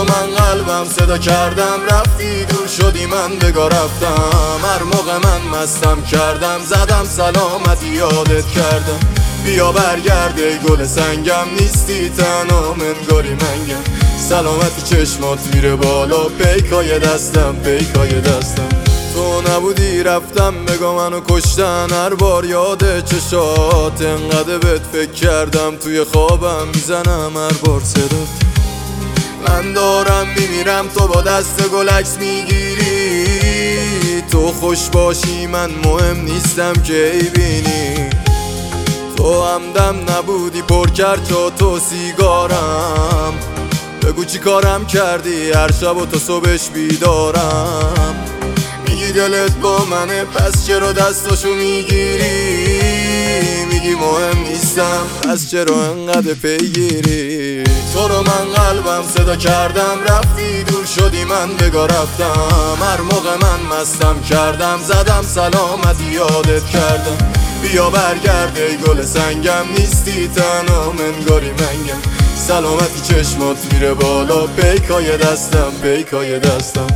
من قلبم صدا کردم رفتی دور شدی من بگا رفتم. هر موقع من مستم کردم زدم سلامتی یادت کردم. بیا برگرد ای گل سنگم نیستی تنها منگاری منگم. سلامتی چشمات میره بالا پیکای دستم پیکای دستم. تو نبودی رفتم بگا منو کشتن هر بار یاد چشات. انقدر بهت فکر کردم توی خوابم میزنم هر بار صدات. من دارم میمیرم تو با دست گل عکس میگیری. تو خوش باشی من مهم نیستم که ای بینی. تو همدم نبودی پر کرد جا تو سیگارم. بگو چی کارم کردی هر شب و تا صبحش بیدارم. میگی دلت با منه پس چرا دستاشو میگیری. میگی مهم نیستم پس چرا انقدر پیگیری. تو رو من قلبم صدا کردم رفتی دور شدی من بگا رفتم. هر موقع من مستم کردم زدم سلامتی یادت کردم. بیا برگرد ای گل سنگم نیستی تنها منگاری منگم. سلامتی چشمات میره بالا پیکای دستم پیکای دستم.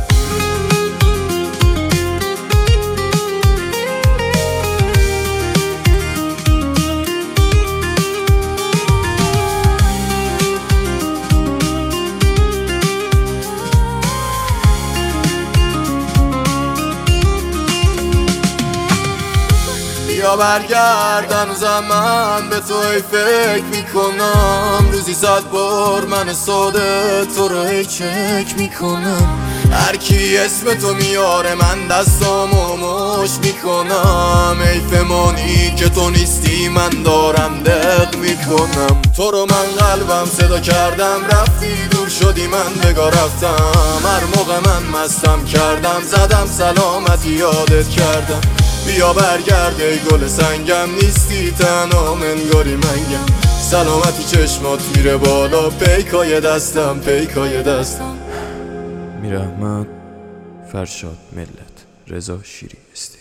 بیا برگرد هنوزم من به تو ای فکر میکنم. روزی 100 بار من ساده تو رو ای چک میکنم. هر کی اسم تو میاره من دستامو مش میکنم. ای فمانی که تو نیستی من دارم دق میکنم. تو رو من قلبم صدا کردم رفتی دور شدی من بگا رفتم. هر موقع من مستم کردم زدم سلامتی یادت کردم. بیا برگرد ای گل سنگم نیستی تنها منگاری منگم. سلامتی چشمات میره بالا پیکای دستم پیکای دستم. میر احمد، فرشاد ملت، رضا شیری استی.